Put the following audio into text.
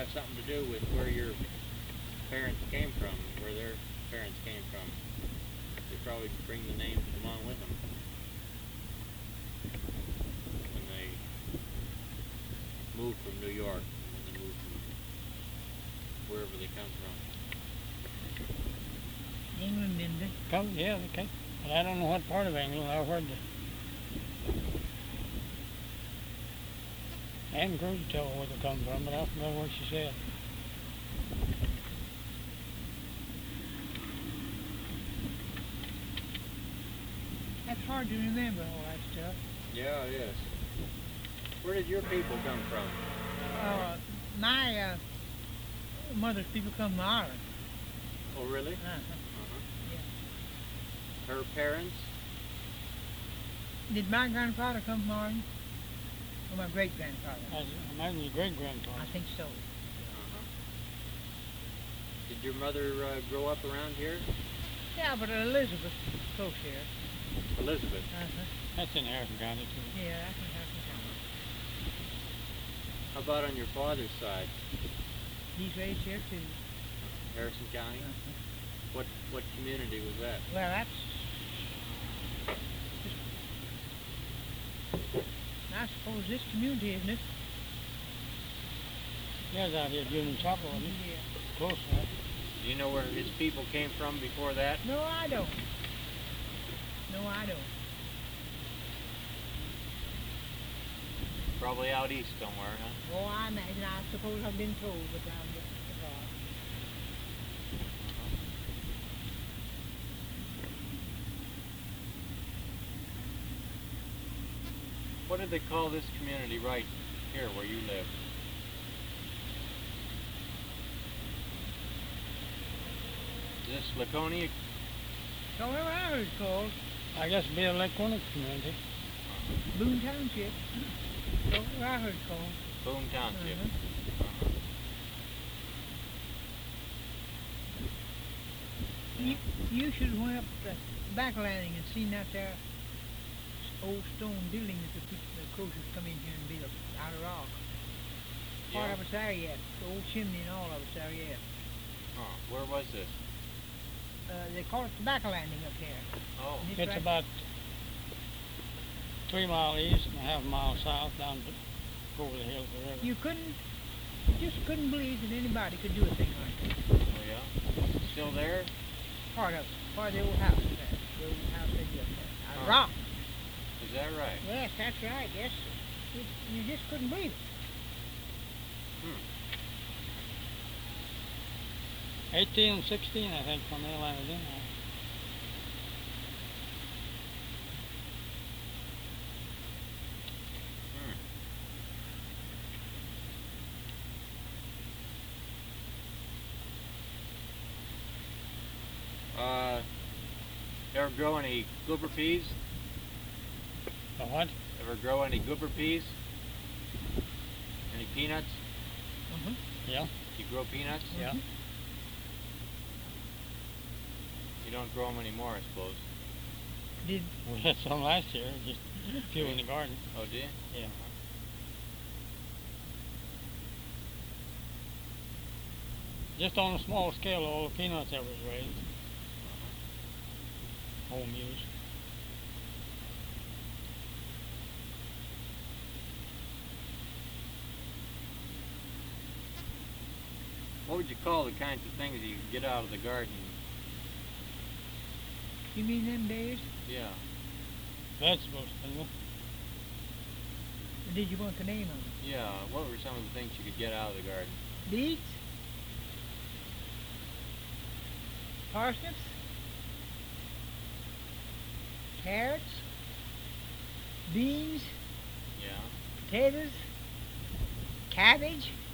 have something to do with where your parents came from, where their parents came from. They probably bring the names along with them when they moved from New York, and then they moved from wherever they come from. England, didn't they? Yeah, they came. But I don't know what part of England. I've heard Anne Cruz tell where they come from, but I don't know where she said. That's hard to remember all that stuff. Yeah, it is. Where did your people come from? My mother's people come from Ireland. Oh, really? Yeah. Her parents? Did my grandfather come from Ireland? Or my great-grandfather? I imagine your great-grandfather. I think so. Did your mother grow up around here? Yeah, but Elizabeth, close here. Elizabeth? That's in Harrison County, too. Yeah, that's in Harrison County. How about on your father's side? He's raised here, too. Harrison County? What community was that? Well, that's... I suppose this community, isn't it? Yeah, it's out here at Union Chapel, isn't it? Yeah. Close, right? Do you know where his people came from before that? No, I don't. No, I don't. Probably out east somewhere, huh? Oh, I imagine. I suppose I've been told, but I'm just forgot. What did they call this community right here where you live? Is this Laconia? So whatever I heard called I guess it'd be a Lake Winnick community. Boone Township. So whatever I heard called. Boone Township. You should have went up the back landing and seen that there old stone building that the Croziers come in here and built out of rock. Part of it's there yet. The old chimney and all of it's there yet. Where was this? They call it the back landing up there. Oh. It's about 3 miles east and a half mile south down to over the hills of the river. You just couldn't believe that anybody could do a thing like that. Oh, yeah? Still there? Part of the old house there. The old house they built there. Out of rock. Is that right? Yes, that's right. Yes. You just couldn't believe it. 18 and 16, I think, when they landed in there. Ever grow any goober peas? The what? Ever grow any goober peas? Any peanuts? Yeah. You grow peanuts? Yeah. You don't grow them anymore, I suppose. Did We had some last year, just a few in the garden. Oh, do you? Yeah. Just on a small scale, all the peanuts that was raised. Home use. What would you call the kinds of things you get out of the garden? you mean them days? Yeah. Vegetables, isn't it? Or did you want the name of them? Yeah. What were some of the things you could get out of the garden? Beets, parsnips, carrots, beans, Yeah. potatoes, cabbage,